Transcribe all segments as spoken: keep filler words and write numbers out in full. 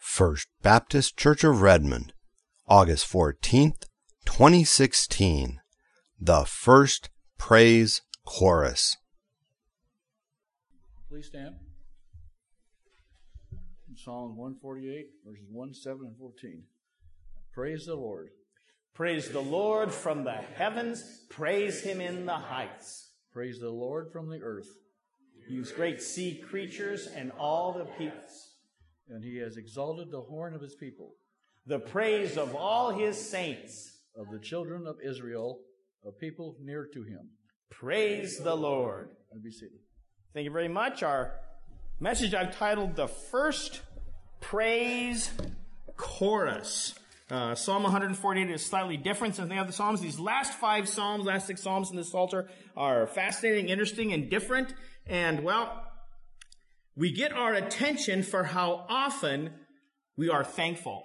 First Baptist Church of Redmond, August fourteenth, twenty sixteen. The First Praise Chorus. Please stand. Psalm one forty-eight, verses one, seven, and fourteen. Praise the Lord. Praise the Lord from the heavens. Praise him in the heights. Praise the Lord from the earth. You great sea creatures and all the peoples. And he has exalted the horn of his people. The praise of all his saints. Of the children of Israel, a people near to him. Praise the Lord. And be seated. Thank you very much. Our message I've titled The First Praise Chorus. Uh, Psalm one forty-eight is slightly different than the other Psalms. These last five Psalms, last six Psalms in the Psalter are fascinating, interesting, and different. And, well, we get our attention for how often we are thankful.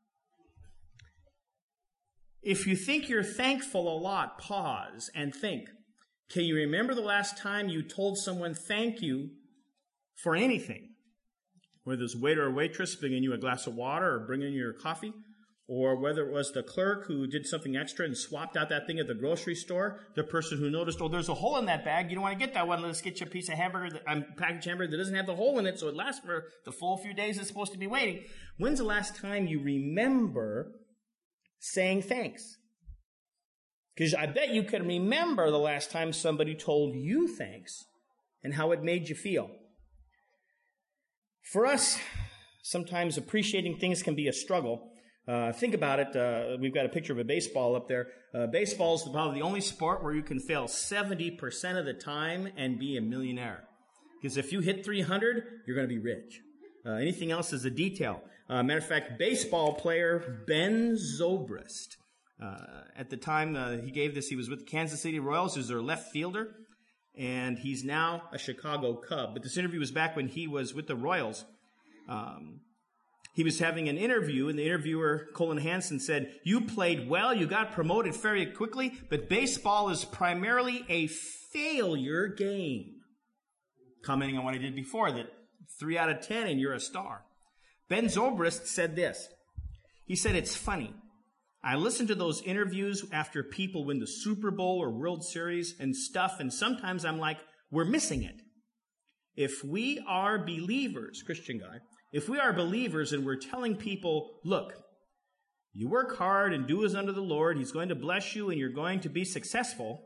If you think you're thankful a lot, pause and think. Can you remember the last time you told someone thank you for anything? Whether it was a waiter or waitress bringing you a glass of water or bringing you your coffee, or whether it was the clerk who did something extra and swapped out that thing at the grocery store, the person who noticed, oh, there's a hole in that bag, you don't want to get that one, let's get you a piece of hamburger, that, um, packaged hamburger that doesn't have the hole in it, so it lasts for the full few days it's supposed to be waiting. When's the last time you remember saying thanks? Because I bet you can remember the last time somebody told you thanks and how it made you feel. For us, sometimes appreciating things can be a struggle. Uh, think about it. Uh, we've got a picture of a baseball up there. Uh, baseball is probably the only sport where you can fail seventy percent of the time and be a millionaire. Because if you hit three hundred, you're going to be rich. Uh, anything else is a detail. Uh, matter of fact, baseball player Ben Zobrist, uh, at the time uh, he gave this, he was with the Kansas City Royals. He was their left fielder, and he's now a Chicago Cub. But this interview was back when he was with the Royals. Um, He was having an interview, and the interviewer, Colin Hansen, said, you played well, you got promoted very quickly, but baseball is primarily a failure game. Commenting on what I did before, that three out of ten and you're a star. Ben Zobrist said this. He said, it's funny. I listen to those interviews after people win the Super Bowl or World Series and stuff, and sometimes I'm like, we're missing it. If we are believers, Christian guy, if we are believers and we're telling people, look, you work hard and do as unto the Lord, he's going to bless you and you're going to be successful,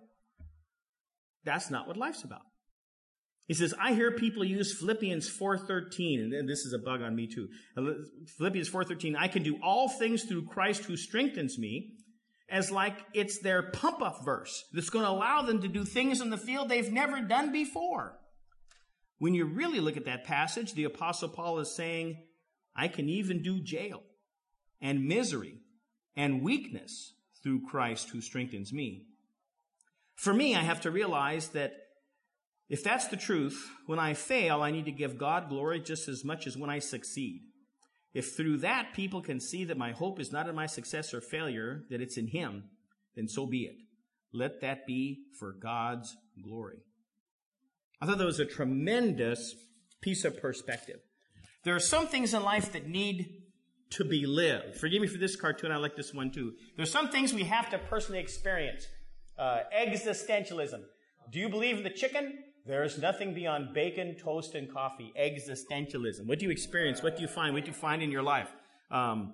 that's not what life's about. He says, I hear people use Philippians four thirteen, and this is a bug on me too. Philippians four thirteen, I can do all things through Christ who strengthens me, as like it's their pump-up verse that's going to allow them to do things in the field they've never done before. When you really look at that passage, the Apostle Paul is saying, I can even do jail and misery and weakness through Christ who strengthens me. For me, I have to realize that if that's the truth, when I fail, I need to give God glory just as much as when I succeed. If through that people can see that my hope is not in my success or failure, that it's in him, then so be it. Let that be for God's glory. I thought that was a tremendous piece of perspective. There are some things in life that need to be lived. Forgive me for this cartoon. I like this one too. There's some things we have to personally experience. Uh, existentialism. Do you believe in the chicken? There is nothing beyond bacon, toast, and coffee. Existentialism. What do you experience? What do you find? What do you find in your life? Um,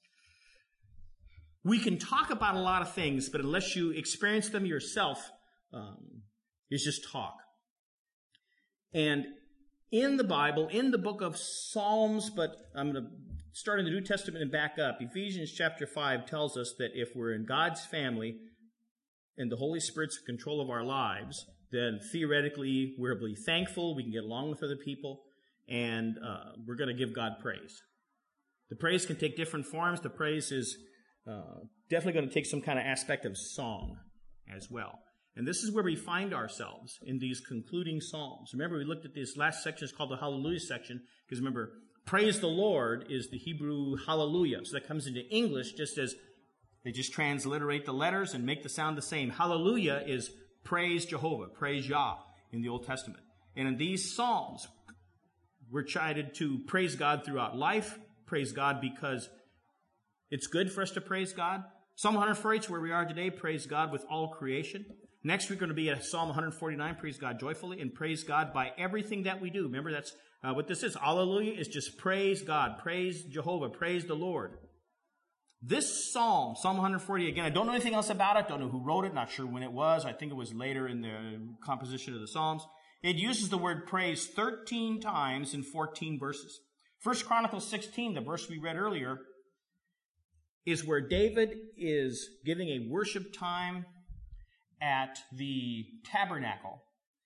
we can talk about a lot of things, but unless you experience them yourself, um, it's just talk. And in the Bible, in the book of Psalms, but I'm going to start in the New Testament and back up. Ephesians chapter five tells us that if we're in God's family and the Holy Spirit's in control of our lives, then theoretically we're be thankful, we can get along with other people, and uh, we're going to give God praise. The praise can take different forms. The praise is uh, definitely going to take some kind of aspect of song as well. And this is where we find ourselves in these concluding psalms. Remember, we looked at this last section. It's called the Hallelujah section. Because remember, praise the Lord is the Hebrew hallelujah. So that comes into English just as they just transliterate the letters and make the sound the same. Hallelujah is praise Jehovah, praise Yah in the Old Testament. And in these psalms, we're chided to praise God throughout life, praise God because it's good for us to praise God. Psalm one forty-eight is where we are today. Praise God with all creation. Next, we're going to be at Psalm one forty-nine, praise God joyfully, and praise God by everything that we do. Remember, that's uh, what this is. Hallelujah is just praise God, praise Jehovah, praise the Lord. This psalm, Psalm one forty, again, I don't know anything else about it. Don't know who wrote it. Not sure when it was. I think it was later in the composition of the Psalms. It uses the word praise thirteen times in fourteen verses. First Chronicles sixteen, the verse we read earlier, is where David is giving a worship time at the tabernacle.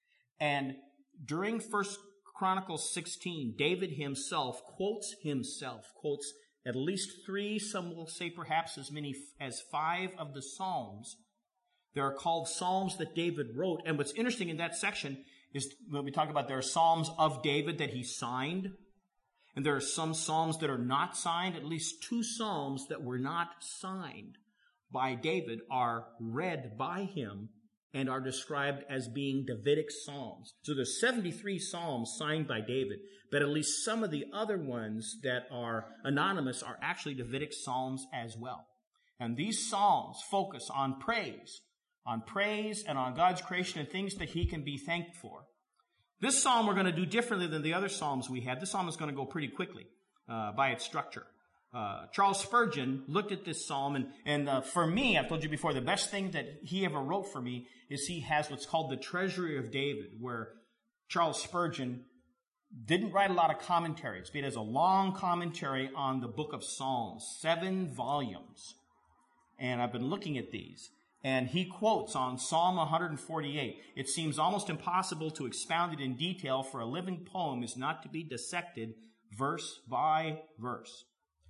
And during First Chronicles sixteen, David himself quotes himself, quotes at least three, some will say perhaps as many as five of the Psalms. They are called Psalms that David wrote. And what's interesting in that section is when we talk about there are Psalms of David that he signed, and there are some Psalms that are not signed. At least two Psalms that were not signed by David are read by him and are described as being Davidic Psalms. So there's seventy-three Psalms signed by David, but at least some of the other ones that are anonymous are actually Davidic Psalms as well. And these Psalms focus on praise, on praise and on God's creation and things that he can be thanked for. This psalm we're going to do differently than the other psalms we had. This psalm is going to go pretty quickly uh, by its structure. Uh, Charles Spurgeon looked at this psalm, and, and uh, for me, I've told you before, the best thing that he ever wrote for me is he has what's called the Treasury of David, where Charles Spurgeon didn't write a lot of commentaries, but he has a long commentary on the book of Psalms, seven volumes. And I've been looking at these. And he quotes on Psalm one forty-eight, "It seems almost impossible to expound it in detail, for a living poem is not to be dissected verse by verse."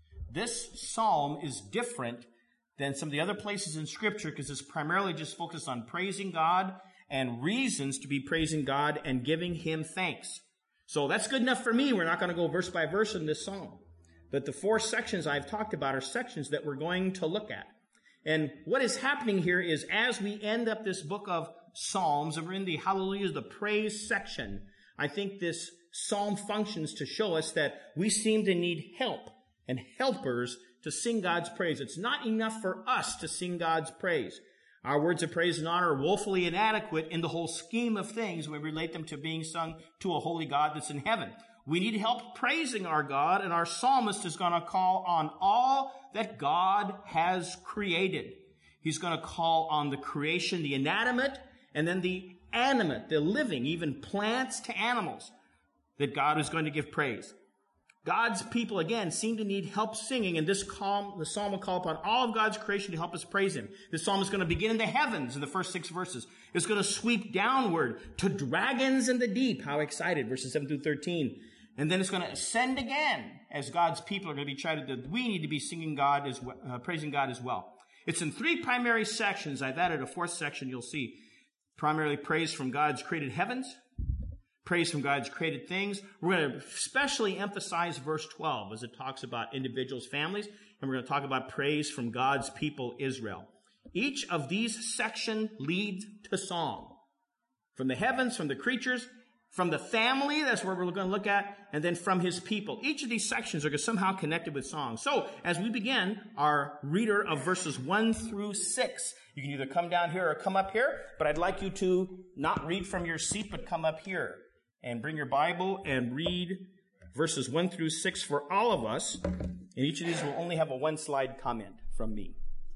This psalm is different than some of the other places in Scripture because it's primarily just focused on praising God and reasons to be praising God and giving him thanks. So that's good enough for me. We're not going to go verse by verse in this psalm. But the four sections I've talked about are sections that we're going to look at. And what is happening here is as we end up this book of Psalms, and we're in the Hallelujah, the praise section, I think this psalm functions to show us that we seem to need help and helpers to sing God's praise. It's not enough for us to sing God's praise. Our words of praise and honor are woefully inadequate in the whole scheme of things when we relate them to being sung to a holy God that's in heaven. We need help praising our God, and our psalmist is going to call on all that God has created. He's going to call on the creation, the inanimate, and then the animate, the living, even plants to animals, that God is going to give praise. God's people, again, seem to need help singing, and this psalm, the psalm will call upon all of God's creation to help us praise him. This psalm is going to begin in the heavens in the first six verses. It's going to sweep downward to dragons in the deep. How excited, verses seven through thirteen. And then it's going to ascend again as God's people are going to be excited that we need to be singing God as well, uh, praising God as well. It's in three primary sections. I've added a fourth section you'll see. Primarily praise from God's created heavens, praise from God's created things. We're going to especially emphasize verse twelve as it talks about individuals, families, and we're going to talk about praise from God's people, Israel. Each of these sections leads to song. From the heavens, from the creatures, from the family, that's where we're going to look at, and then from his people. Each of these sections are somehow connected with song. So, as we begin our reader of verses one through six, you can either come down here or come up here, but I'd like you to not read from your seat, but come up here and bring your Bible and read verses one through six for all of us. And each of these will only have a one-slide comment from me.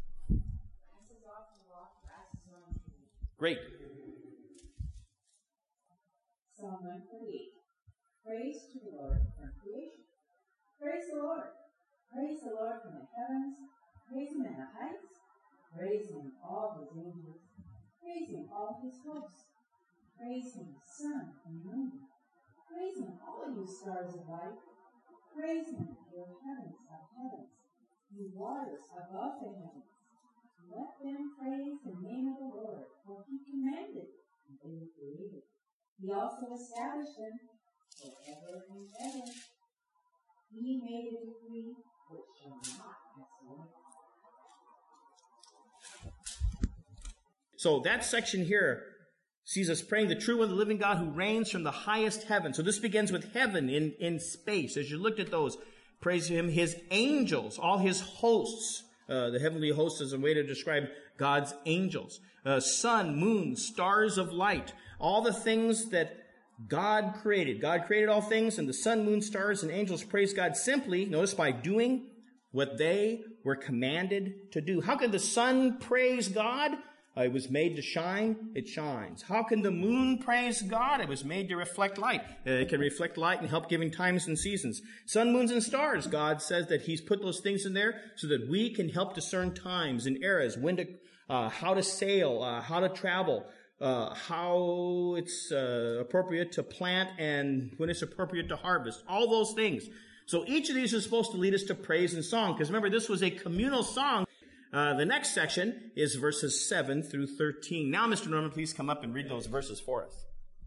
Great. Psalm one forty-eight. Praise to the Lord from creation. Praise the Lord. Praise the Lord from the heavens. Praise him in the heights. Praise him all his angels. Praise him all his hosts. Praise him sun and moon. Praise him all you stars of light. Praise him, you heavens of heavens, you waters above the heavens. Let them praise the name of the Lord, for he commanded, and they were created. He also established them forever and ever. He made a decree which shall not pass away. So that section here sees us praying the true and the living God who reigns from the highest heaven. So this begins with heaven in, in space. As you looked at those Praise him, his angels, all his hosts. Uh, the heavenly host is a way to describe God's angels. Uh, sun, moon, stars of light, all the things that God created. God created all things, and the sun, moon, stars, and angels praise God simply, notice, by doing what they were commanded to do. How can the sun praise God? Uh, it was made to shine, it shines. How can the moon praise God? It was made to reflect light. Uh, it can reflect light and help giving times and seasons. Sun, moons, and stars. God says that he's put those things in there so that we can help discern times and eras, when to, uh, how to sail, uh, how to travel, uh, how it's uh, appropriate to plant and when it's appropriate to harvest. All those things. So each of these is supposed to lead us to praise and song, because remember, this was a communal song. Uh, the next section is verses seven through thirteen. Now, Mister Norman, please come up and read those verses for us.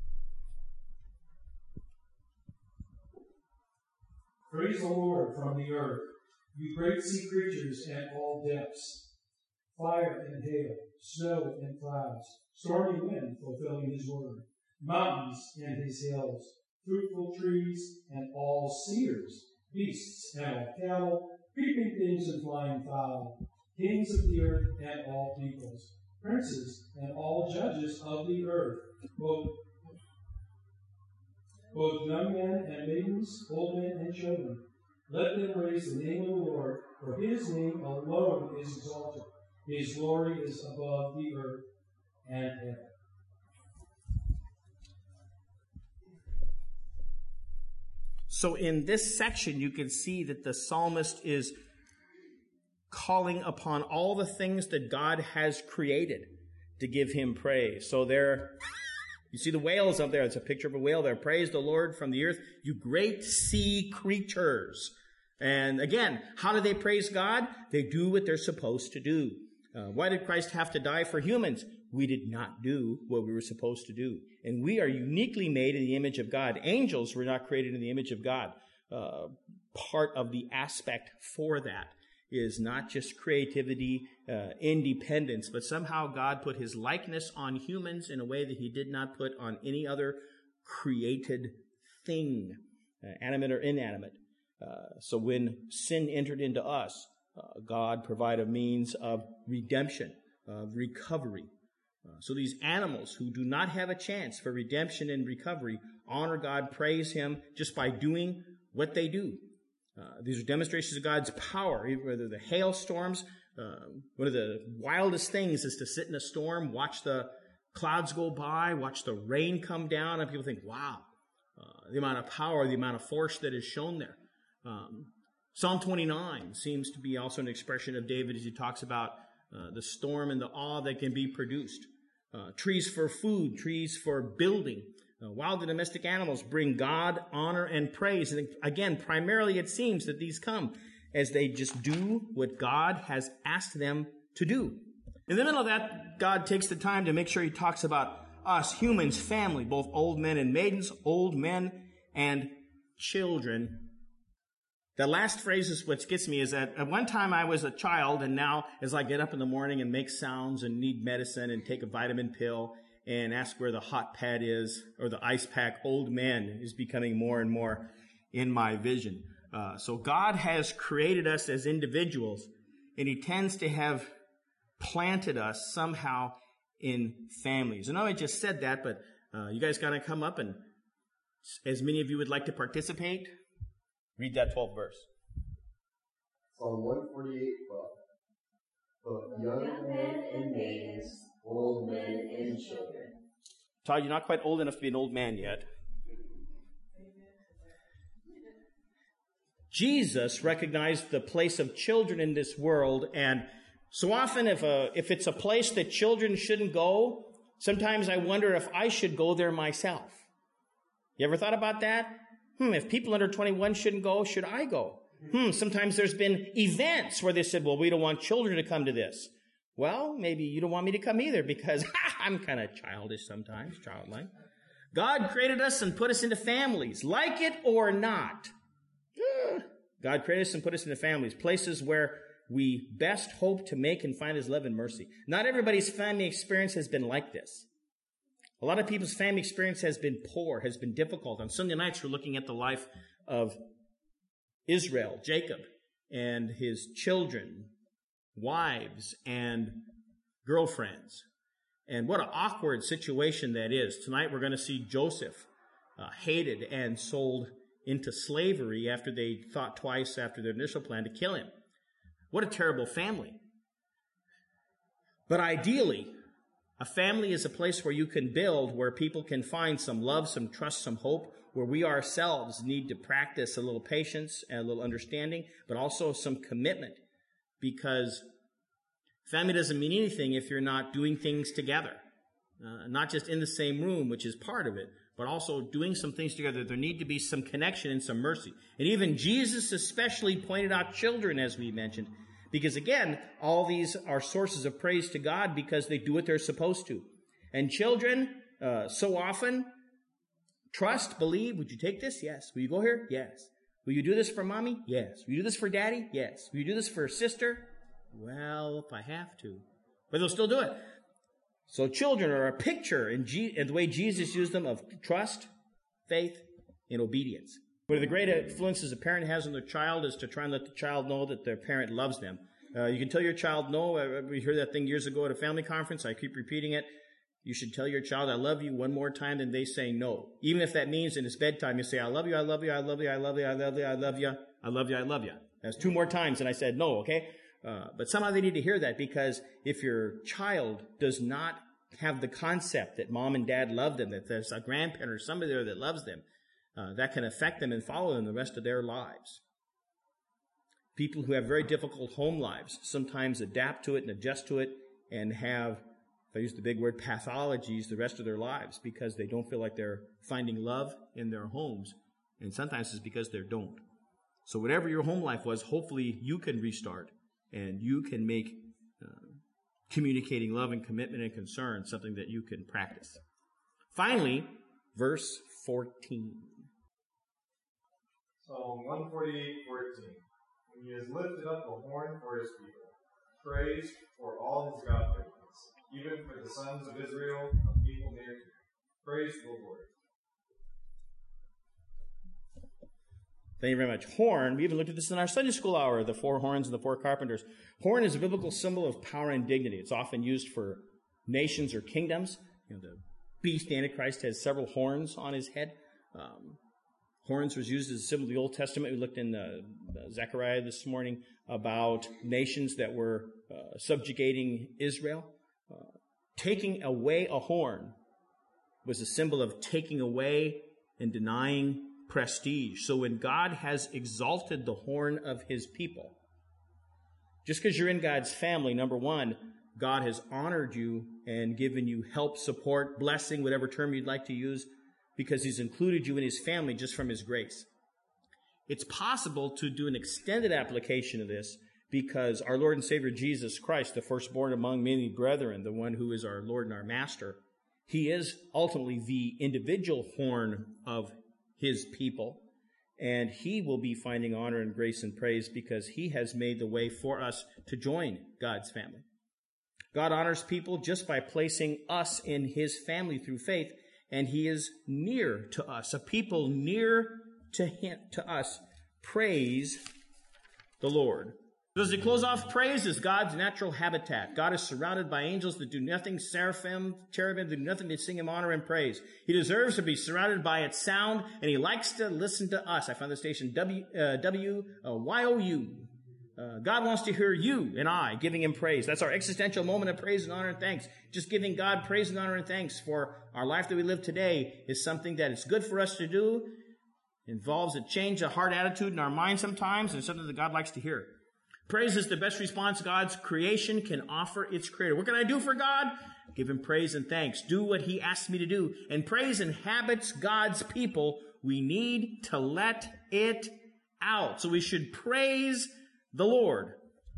Praise the Lord from the earth, you great sea creatures and all depths. Fire and hail, snow and clouds, stormy wind fulfilling his word, mountains and his hills, fruitful trees and all cedars, beasts and all cattle, creeping things and flying fowl, kings of the earth and all peoples, princes and all judges of the earth, both, both young men and maidens, old men and children. Let them praise the name of the Lord, for his name alone is exalted. His glory is above the earth and heaven. So in this section, you can see that the psalmist is calling upon all the things that God has created to give him praise. So there, you see the whales up there. It's a picture of a whale there. Praise the Lord from the earth, you great sea creatures. And again, how do they praise God? They do what they're supposed to do. Uh, why did Christ have to die for humans? We did not do what we were supposed to do. And we are uniquely made in the image of God. Angels were not created in the image of God. Uh, part of the aspect for that is not just creativity, uh, independence, but somehow God put his likeness on humans in a way that he did not put on any other created thing, uh, animate or inanimate. Uh, so when sin entered into us, uh, God provided a means of redemption, of recovery. Uh, so these animals who do not have a chance for redemption and recovery honor God, praise him just by doing what they do. Uh, these are demonstrations of God's power, whether the hailstorms. Uh, one of the wildest things is to sit in a storm, watch the clouds go by, watch the rain come down, and people think, wow, uh, the amount of power, the amount of force that is shown there. Um, Psalm twenty-nine seems to be also an expression of David as he talks about uh, the storm and the awe that can be produced. Uh, trees for food, trees for building. Uh, wild and domestic animals bring God honor and praise. And again, primarily it seems that these come as they just do what God has asked them to do. In the middle of that, God takes the time to make sure he talks about us, humans, family, both old men and maidens, old men and children. The last phrase is what gets me, is that at one time I was a child, and now as I get up in the morning and make sounds and need medicine and take a vitamin pill and ask where the hot pad is or the ice pack, old man is becoming more and more in my vision. Uh, so God has created us as individuals, and he tends to have planted us somehow in families. I know I just said that, but uh, you guys got to come up, and as many of you would like to participate, read that twelfth verse. Psalm one forty-eight, twelve. Both young men and maidens, old men and children. Todd, you're not quite old enough to be an old man yet. Jesus recognized the place of children in this world, and so often if a, if it's a place that children shouldn't go, sometimes I wonder if I should go there myself. You ever thought about that? Hmm, if people under twenty-one shouldn't go, should I go? Hmm, sometimes there's been events where they said, well, we don't want children to come to this. Well, maybe you don't want me to come either, because I'm kind of childish sometimes, childlike. God created us and put us into families, like it or not. God created us and put us into families, places where we best hope to make and find his love and mercy. Not everybody's family experience has been like this. A lot of people's family experience has been poor, has been difficult. On Sunday nights, we're looking at the life of Israel, Jacob, and his children, wives, and girlfriends. And what an awkward situation that is. Tonight we're going to see Joseph uh, hated and sold into slavery after they thought twice after their initial plan to kill him. What a terrible family. But ideally, a family is a place where you can build, where people can find some love, some trust, some hope, where we ourselves need to practice a little patience and a little understanding, but also some commitment. Because family doesn't mean anything if you're not doing things together. Uh, not just in the same room, which is part of it, but also doing some things together. There need to be some connection and some mercy. And even Jesus especially pointed out children, as we mentioned, because again, all these are sources of praise to God because they do what they're supposed to. And children, uh, so often, trust, believe. Would you take this? Yes. Will you go here? Yes. Will you do this for mommy? Yes. Will you do this for daddy? Yes. Will you do this for sister? Well, if I have to. But they'll still do it. So children are a picture in, G- in the way Jesus used them of trust, faith, and obedience. One of the great influences a parent has on their child is to try and let the child know that their parent loves them. Uh, you can tell your child no. I, we heard that thing years ago at a family conference. I keep repeating it. You should tell your child, I love you, one more time than they say no. Even if that means in it's bedtime, you say, I love you, I love you, I love you, I love you, I love you, I love you, I love you, I love you. That's two more times than I said no, okay? Uh, but somehow they need to hear that, because if your child does not have the concept that mom and dad love them, that there's a grandparent or somebody there that loves them, uh, that can affect them and follow them the rest of their lives. People who have very difficult home lives sometimes adapt to it and adjust to it and have, if I use the big word, pathologies the rest of their lives because they don't feel like they're finding love in their homes. And sometimes it's because they don't. So whatever your home life was, hopefully you can restart and you can make uh, communicating love and commitment and concern something that you can practice. Finally, verse fourteen. Psalm one forty-eight, fourteen. When he has lifted up the horn for his people, praise for all his godliness, even for the sons of Israel, a people near to him. Praise the Lord. Thank you very much. Horn, we even looked at this in our Sunday school hour, the four horns and the four carpenters. Horn is a biblical symbol of power and dignity. It's often used for nations or kingdoms. You know, the beast, the Antichrist, has several horns on his head. Um, horns was used as a symbol of the Old Testament. We looked in uh, Zechariah this morning about nations that were uh, subjugating Israel. Uh, taking away a horn was a symbol of taking away and denying prestige. So when God has exalted the horn of his people, just because you're in God's family, number one, God has honored you and given you help, support, blessing, whatever term you'd like to use, because he's included you in his family just from his grace. It's possible to do an extended application of this because our Lord and Savior Jesus Christ, the firstborn among many brethren, the one who is our Lord and our Master, he is ultimately the individual horn of his people, and he will be finding honor and grace and praise because he has made the way for us to join God's family. God honors people just by placing us in his family through faith, and he is near to us, a people near to him, to us. Praise the Lord. As we close off, praise is God's natural habitat. God is surrounded by angels that do nothing, seraphim, cherubim, that do nothing to sing him honor and praise. He deserves to be surrounded by its sound, and he likes to listen to us. I found the station W, uh, W, uh, Y O U. Uh, God wants to hear you and I giving him praise. That's our existential moment of praise and honor and thanks. Just giving God praise and honor and thanks for our life that we live today is something that is good for us to do. It involves a change of heart attitude in our mind sometimes, and something that God likes to hear. Praise is the best response God's creation can offer its creator. What can I do for God? Give him praise and thanks. Do what he asks me to do. And praise inhabits God's people. We need to let it out. So we should praise the Lord.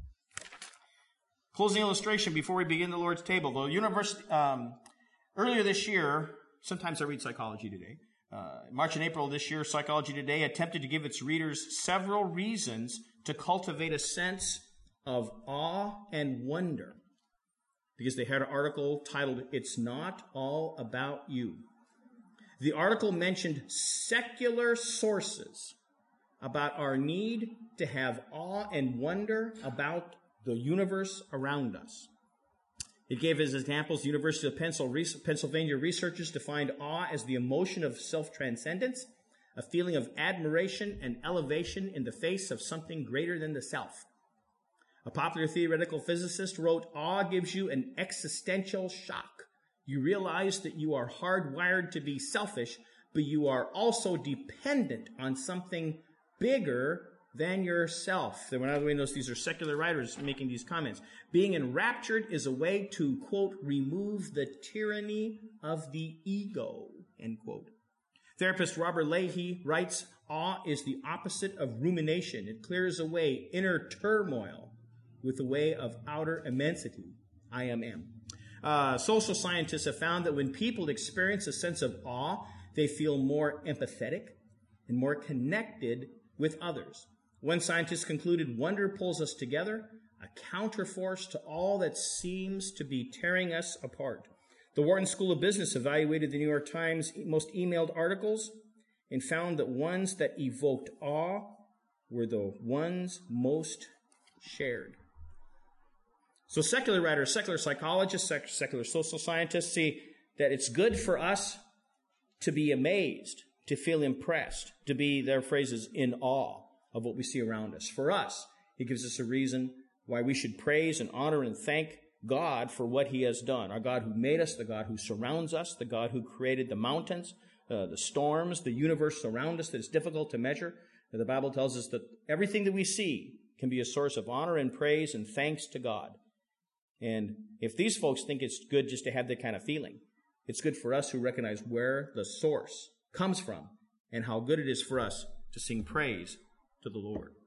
Closing illustration before we begin the Lord's table. The university, um, earlier this year, sometimes I read Psychology Today. Uh, March and April of this year, Psychology Today attempted to give its readers several reasons to cultivate a sense of awe and wonder, because they had an article titled, "It's Not All About You." The article mentioned secular sources about our need to have awe and wonder about the universe around us. It gave as examples the University of Pennsylvania researchers defined awe as the emotion of self-transcendence, a feeling of admiration and elevation in the face of something greater than the self. A popular theoretical physicist wrote, awe gives you an existential shock. You realize that you are hardwired to be selfish, but you are also dependent on something bigger than yourself. When I read those, these are secular writers making these comments. Being enraptured is a way to, quote, remove the tyranny of the ego, end quote. Therapist Robert Leahy writes, awe is the opposite of rumination. It clears away inner turmoil with a way of outer immensity, I M M. Uh, social scientists have found that when people experience a sense of awe, they feel more empathetic and more connected with others. One scientist concluded, wonder pulls us together, a counterforce to all that seems to be tearing us apart. The Wharton School of Business evaluated the New York Times most emailed articles and found that ones that evoked awe were the ones most shared. So secular writers, secular psychologists, sec- secular social scientists see that it's good for us to be amazed, to feel impressed, to be, their phrases, in awe of what we see around us. For us, it gives us a reason why we should praise and honor and thank God for what he has done. Our God who made us, the God who surrounds us, the God who created the mountains, uh, the storms, the universe around us that is difficult to measure. The Bible tells us that everything that we see can be a source of honor and praise and thanks to God. And if these folks think it's good just to have that kind of feeling, it's good for us who recognize where the source comes from and how good it is for us to sing praise to the Lord.